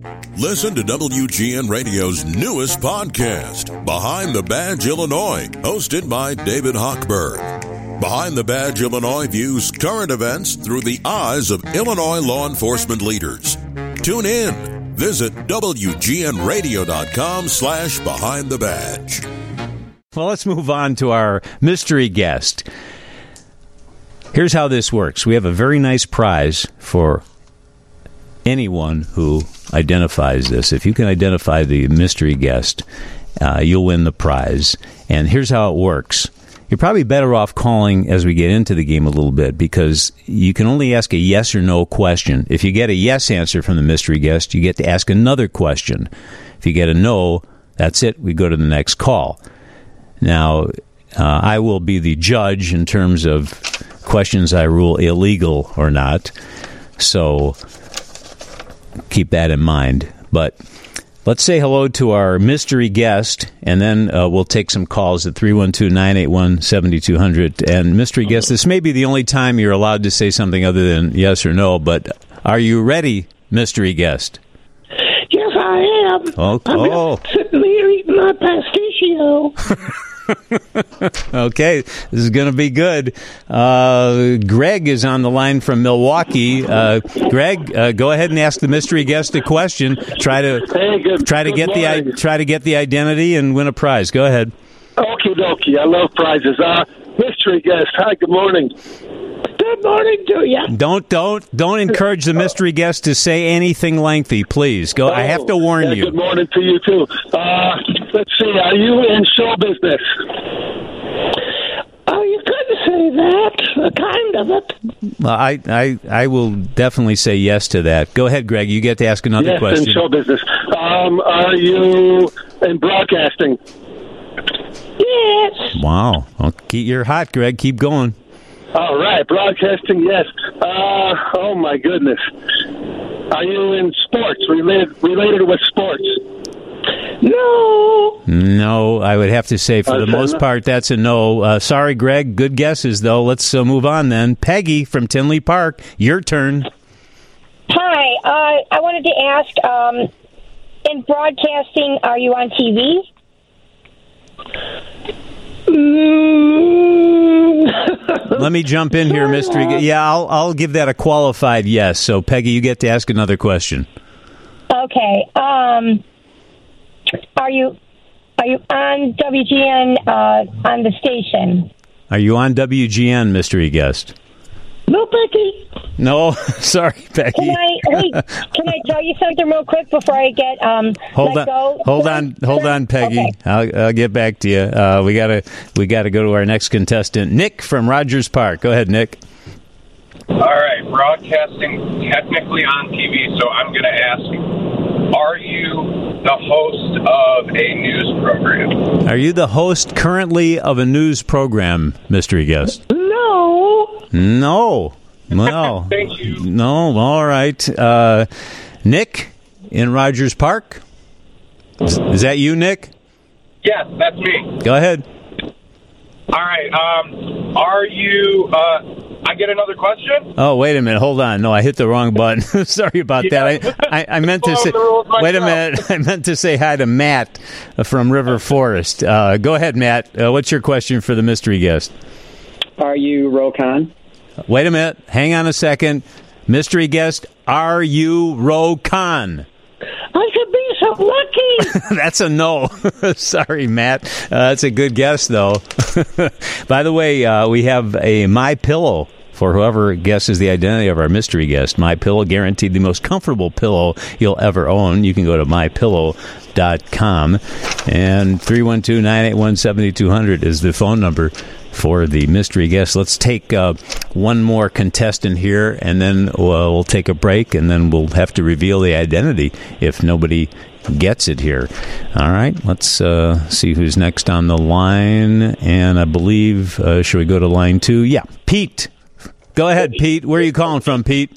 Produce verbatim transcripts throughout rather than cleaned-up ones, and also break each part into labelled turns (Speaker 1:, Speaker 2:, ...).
Speaker 1: Listen to W G N Radio's newest podcast, Behind the Badge Illinois, hosted by David Hochberg. Behind the Badge Illinois views current events through the eyes of Illinois law enforcement leaders. Tune in. Visit W G N radio dot com slash behind the badge.
Speaker 2: Well, let's move on to our mystery guest. Here's how this works. We have a very nice prize for anyone who identifies this. If you can identify the mystery guest, uh, you'll win the prize. And here's how it works. You're probably better off calling as we get into the game a little bit, because you can only ask a yes or no question. If you get a yes answer from the mystery guest, you get to ask another question. If you get a no, that's it. We go to the next call. Now, uh, I will be the judge in terms of questions I rule illegal or not. So keep that in mind. But let's say hello to our mystery guest, and then uh, we'll take some calls at three one two, nine eight one, seven two zero zero. And mystery guest, this may be the only time you're allowed to say something other than yes or no, but are you ready, mystery guest?
Speaker 3: Yes, I am.
Speaker 2: Oh,
Speaker 3: I'm
Speaker 2: oh.
Speaker 3: sitting here eating my pistachio.
Speaker 2: Okay, this is going to be good. Uh, Greg is on the line from Milwaukee. Uh, Greg, uh, go ahead and ask the mystery guest a question. Try to
Speaker 4: hey, good,
Speaker 2: try to
Speaker 4: good
Speaker 2: get
Speaker 4: morning.
Speaker 2: the try to get the identity and win a prize. Go ahead.
Speaker 4: Okie dokie. I love prizes. Uh, mystery guest. Hi. Good morning.
Speaker 3: Good morning to you.
Speaker 2: Don't don't don't encourage the mystery guest to say anything lengthy, please. Go.
Speaker 4: Oh,
Speaker 2: I have to warn
Speaker 4: yeah,
Speaker 2: you.
Speaker 4: Good morning to you too. Uh, let's see. Are you in show business?
Speaker 3: Oh, you could say that. Uh, kind of it.
Speaker 2: Well, I, I I will definitely say yes to that. Go ahead, Greg. You get to ask another
Speaker 4: yes,
Speaker 2: question.
Speaker 4: in show business. Um, are you in broadcasting?
Speaker 3: Yes.
Speaker 2: Wow. Well, keep, you're hot, Greg. Keep going.
Speaker 4: All right, broadcasting. Yes. Uh, oh my goodness. Are you in sports? Related related with sports?
Speaker 3: No.
Speaker 2: No, I would have to say for the
Speaker 4: Okay.
Speaker 2: most part that's a no. Uh, sorry, Greg. Good guesses, though. Let's uh, move on then. Peggy from Tinley Park, your turn.
Speaker 5: Hi, uh, I wanted to ask, um, in broadcasting, are you on T V?
Speaker 3: Mm.
Speaker 2: Let me jump in here, mystery. gu- Yeah, I'll I'll give that a qualified yes. So, Peggy, you get to ask another question.
Speaker 5: Okay. Um, are you are you on W G N uh, on the station?
Speaker 2: Are you on W G N, mystery guest?
Speaker 3: No, Becky.
Speaker 2: No, sorry, Peggy.
Speaker 5: Can I hey, can I tell you something real quick before I get um
Speaker 2: Hold
Speaker 5: let
Speaker 2: on,
Speaker 5: go?
Speaker 2: hold on, hold on, Peggy.
Speaker 5: Okay.
Speaker 2: I'll, I'll get back to you. Uh, we gotta, we gotta go to our next contestant, Nick from Rogers Park. Go ahead, Nick.
Speaker 6: All right, broadcasting technically on T V, so I'm going to ask, are you the host of a news program?
Speaker 2: Are you the host currently of a news program, mystery guest?
Speaker 3: No.
Speaker 2: No. Well,
Speaker 6: Thank you.
Speaker 2: no. All right. Uh, Nick in Rogers Park. Is, is that you, Nick?
Speaker 6: Yes, that's me.
Speaker 2: Go ahead.
Speaker 6: All right, um, are you, uh, I get another question?
Speaker 2: Oh, wait a minute. Hold on. No, I hit the wrong button. Sorry about that. I, I, I meant to say. Wait a minute. I meant to say hi to Matt from River Forest. Uh, go ahead, Matt. Uh, what's your question for the mystery guest?
Speaker 7: Are you Rokon?
Speaker 2: Wait a minute. Hang on a second. Mystery guest, are you Rokon?
Speaker 3: I could be so lucky.
Speaker 2: That's a no. Sorry, Matt. Uh, that's a good guess, though. By the way, uh, we have a My Pillow for whoever guesses the identity of our mystery guest. My Pillow, guaranteed the most comfortable pillow you'll ever own. You can go to my pillow dot com, and three one two, nine eight one, seven two zero zero is the phone number for the mystery guest. Let's take uh, one more contestant here, and then we'll, we'll take a break, and then we'll have to reveal the identity if nobody gets it here. All right, let's uh, see who's next on the line, and I believe, uh, should we go to line two? Yeah, Pete. Go ahead, Pete. Where are you calling from, Pete?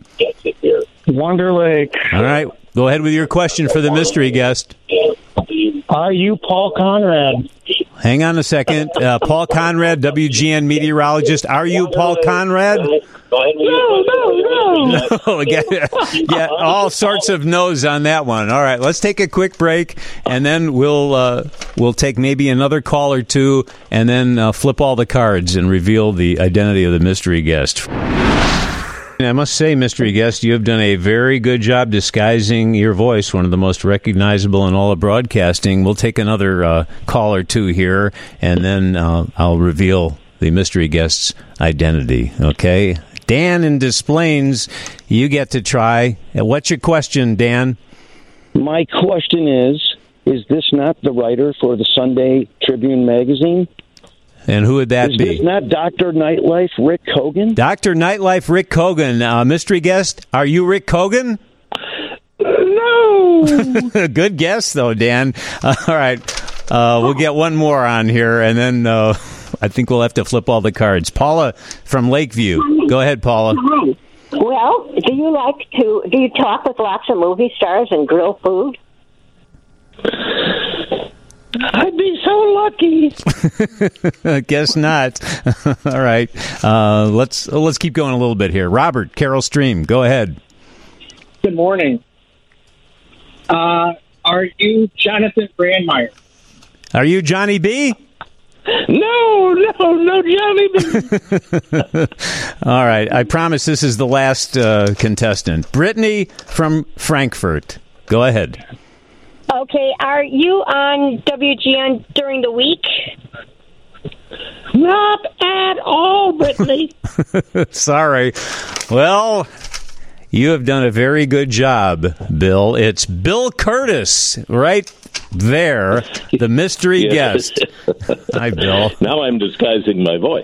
Speaker 7: Wonder Lake.
Speaker 2: All right, go ahead with your question for the mystery guest.
Speaker 7: Are you Paul Conrad?
Speaker 2: hang on a second. Uh, Paul Conrad, W G N meteorologist. Are you Paul Conrad?
Speaker 3: No, no, no.
Speaker 2: Oh, yeah, yeah, all sorts of no's on that one. All right, let's take a quick break, and then we'll uh, we'll take maybe another call or two, and then uh, flip all the cards and reveal the identity of the mystery guest. I must say, mystery guest, you have done a very good job disguising your voice, one of the most recognizable in all of broadcasting. We'll take another uh, call or two here, and then uh, I'll reveal the mystery guest's identity, okay? Dan in Des Plaines, you get to try. What's your question, Dan?
Speaker 7: My question is, is this not the writer for the Sunday Tribune magazine?
Speaker 2: And who would that
Speaker 7: is
Speaker 2: be?
Speaker 7: Is this not Doctor Nightlife, Rick Kogan?
Speaker 2: Doctor Nightlife, Rick Kogan. Uh, mystery guest, are you Rick Kogan?
Speaker 3: No.
Speaker 2: Good guess, though, Dan. Uh, all right. Uh, we'll get one more on here, and then uh, I think we'll have to flip all the cards. Paula from Lakeview. Go ahead, Paula.
Speaker 8: Hi. Well, do you like to, do you talk with lots of movie stars and grill food?
Speaker 3: I'd be so lucky.
Speaker 2: Guess not. All right. Uh, let's let's keep going a little bit here. Robert, Carol Stream, go ahead.
Speaker 9: Good morning. Uh, are you Jonathan Brandmeier?
Speaker 2: Are you Johnny B?
Speaker 3: No, no, no, Johnny B.
Speaker 2: All right. I promise this is the last uh, contestant. Brittany from Frankfurt. Go ahead.
Speaker 5: Okay, are you on W G N during the week?
Speaker 3: Not at all, Brittany.
Speaker 2: Sorry. Well, you have done a very good job, Bill. It's Bill Curtis, right there, the mystery
Speaker 10: Yes.
Speaker 2: guest. Hi, Bill.
Speaker 10: Now I'm disguising my voice.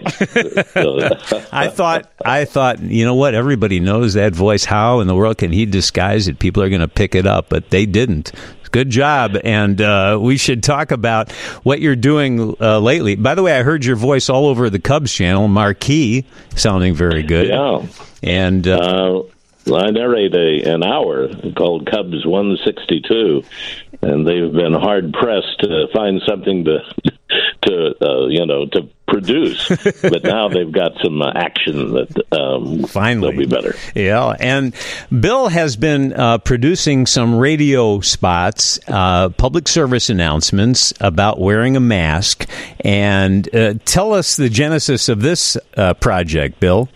Speaker 2: I thought, I thought, you know what? Everybody knows that voice. How in the world can he disguise it? People are going to pick it up, but they didn't. Good job, and uh, we should talk about what you're doing uh, lately. By the way, I heard your voice all over the Cubs channel, Marquee, sounding very good.
Speaker 10: Yeah.
Speaker 2: And uh,
Speaker 10: uh, I narrate a, an hour called Cubs one sixty-two, and they've been hard-pressed to find something to, to uh, you know, to produce. But now they've got some uh, action that um,
Speaker 2: finally
Speaker 10: will be better.
Speaker 2: Yeah, and Bill has been uh, producing some radio spots, uh, public service announcements about wearing a mask. And uh, tell us the genesis of this uh, project, Bill.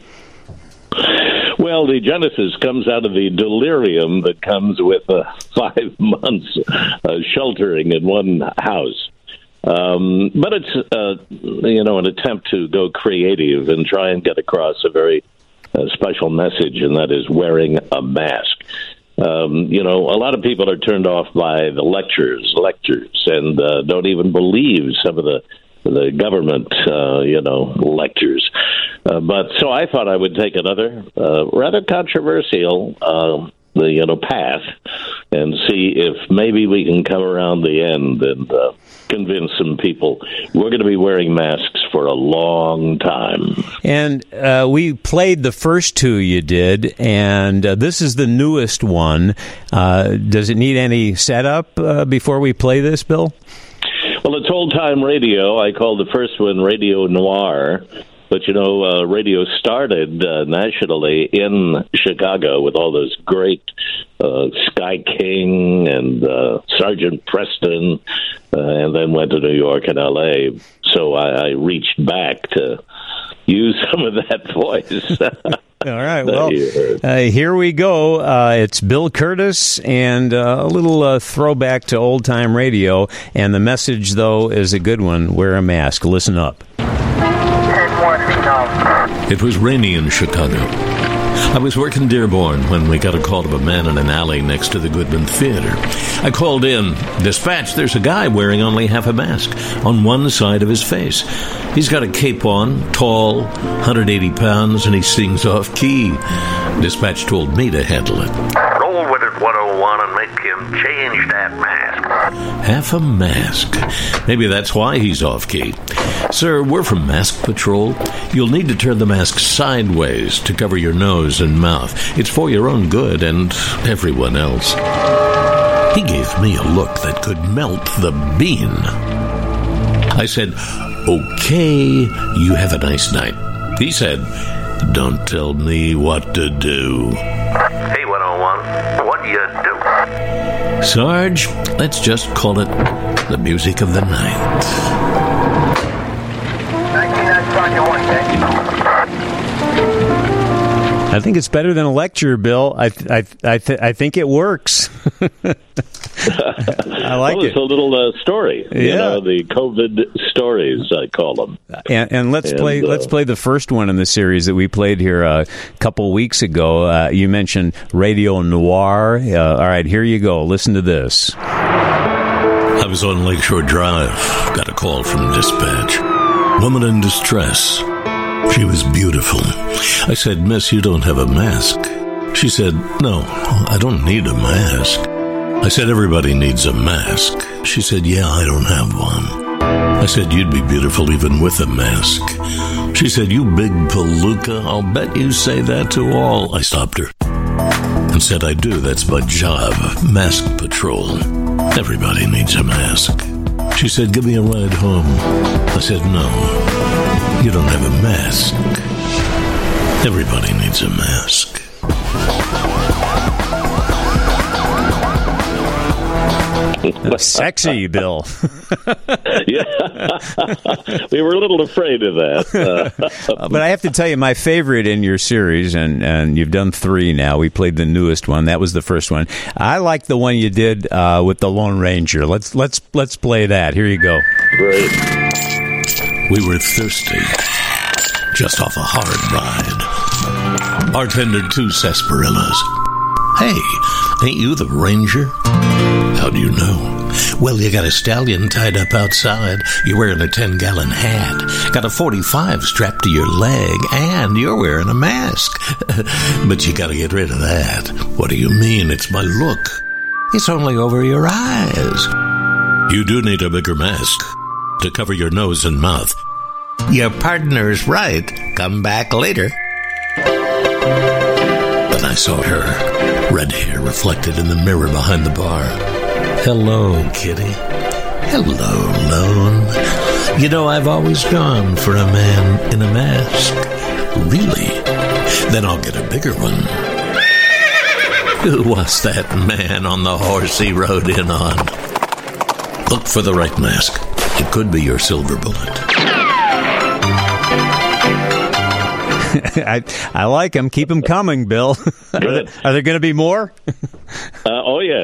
Speaker 10: Well, the genesis comes out of the delirium that comes with uh, five months uh, sheltering in one house. Um, but it's, uh, you know, an attempt to go creative and try and get across a very uh, special message, and that is wearing a mask. Um, you know, a lot of people are turned off by the lectures, lectures, and uh, don't even believe some of the the government, uh, you know, lectures. Uh, but so I thought I would take another uh, rather controversial, uh, the you know, path, and see if maybe we can come around the end and uh, convince some people we're going to be wearing masks for a long time.
Speaker 2: And uh, we played the first two you did, and uh, this is the newest one. Uh, does it need any setup uh, before we play this, Bill?
Speaker 10: Well, it's old-time radio. I called the first one Radio Noir. But, you know, uh, radio started uh, nationally in Chicago with all those great uh, Sky King and uh, Sergeant Preston, uh, and then went to New York and L A. So I, I reached back to use some of that voice.
Speaker 2: All right, well, uh, here we go. Uh, it's Bill Curtis and uh, a little uh, throwback to old-time radio. And the message, though, is a good one. Wear a mask. Listen up.
Speaker 11: It was rainy in Chicago. I was working Dearborn when we got a call of a man in an alley next to the Goodman Theater. I called in, "Dispatch, there's a guy wearing only half a mask on one side of his face. He's got a cape on, tall, one hundred eighty pounds, and he sings off-key." Dispatch told me to handle it.
Speaker 12: Roll with it, one oh one, and make him change that mask.
Speaker 11: Half a mask. Maybe that's why he's off-key. Sir, we're from Mask Patrol. You'll need to turn the mask sideways to cover your nose and mouth. It's for your own good and everyone else. He gave me a look that could melt the bean. I said, okay, you have a nice night. He said, don't tell me what to do.
Speaker 12: Hey, one oh one, what do you do?
Speaker 11: Sarge, let's just call it the music of the night.
Speaker 2: I think it's better than a lecture, Bill. I th- I th- I, th- I think it works. I like
Speaker 10: well,
Speaker 2: it.
Speaker 10: It's a little uh, story.
Speaker 2: Yeah.
Speaker 10: You know, the COVID stories, I call them.
Speaker 2: And, and let's
Speaker 10: and,
Speaker 2: play.
Speaker 10: Uh,
Speaker 2: let's play the first one in the series that we played here uh, a couple weeks ago. Uh, you mentioned Radio Noir. Uh, all right, here you go. Listen to this.
Speaker 11: I was on Lakeshore Drive. Got a call from dispatch. Woman in distress. She was beautiful. I said, Miss, you don't have a mask. She said, no, I don't need a mask. I said, everybody needs a mask. She said, yeah, I don't have one. I said, you'd be beautiful even with a mask. She said, you big palooka, I'll bet you say that to all. I stopped her and said, I do, that's my job, mask patrol. Everybody needs a mask. She said, give me a ride home. I said, no, you don't have a mask. Everybody needs a mask.
Speaker 2: Sexy, Bill.
Speaker 10: Yeah, we were a little afraid of that. Uh,
Speaker 2: but I have to tell you, my favorite in your series, and, and you've done three now. We played the newest one. That was the first one. I like the one you did uh, with the Lone Ranger. Let's let's let's play that. Here you go.
Speaker 10: Great.
Speaker 11: We were thirsty, just off a hard ride. Bartender, two sarsaparillas. Hey, ain't you the Ranger? How do you know? Well, you got a stallion tied up outside. You're wearing a ten-gallon hat. Got a forty-five strapped to your leg, and you're wearing a mask. But you got to get rid of that. What do you mean? It's my look. It's only over your eyes. You do need a bigger mask to cover your nose and mouth. Your partner's right. Come back later. Then I saw her, red hair reflected in the mirror behind the bar. Hello, kitty. Hello, Lone. You know, I've always gone for a man in a mask. Really? Then I'll get a bigger one. Who was that man on the horse he rode in on? Look for the right mask. It could be your silver bullet.
Speaker 2: I I like them. Keep them coming, Bill. Are there, are there going to be more?
Speaker 10: Uh, oh, yes.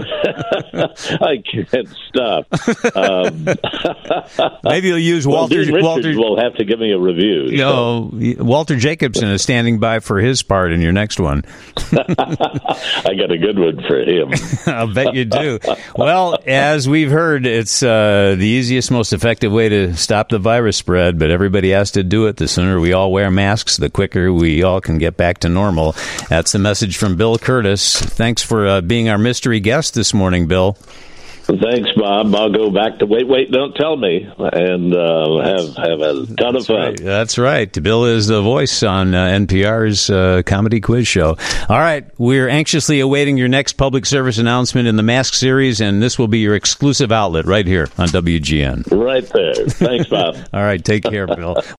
Speaker 10: I can't stop. Um,
Speaker 2: Maybe you'll use Walter.
Speaker 10: Well, Dean Richards
Speaker 2: Walter
Speaker 10: will have to give me a review.
Speaker 2: You know, so. Walter Jacobson is standing by for his part in your next one.
Speaker 10: I got a good one for him.
Speaker 2: I'll bet you do. Well, as we've heard, it's uh, the easiest, most effective way to stop the virus spread, but everybody has to do it. The sooner we all wear masks, the quicker we all can get back to normal. That's the message from Bill Curtis. Thanks for uh, being our mystery guest this morning, Bill.
Speaker 10: Thanks, Bob. I'll go back to Wait, Wait, Don't Tell Me and uh, have have a ton
Speaker 2: That's
Speaker 10: of fun.
Speaker 2: Right. That's right. Bill is the voice on uh, N P R's uh, comedy quiz show. All right. We're anxiously awaiting your next public service announcement in the Mask series, and this will be your exclusive outlet right here on W G N.
Speaker 10: Right there. Thanks, Bob.
Speaker 2: All right. Take care, Bill.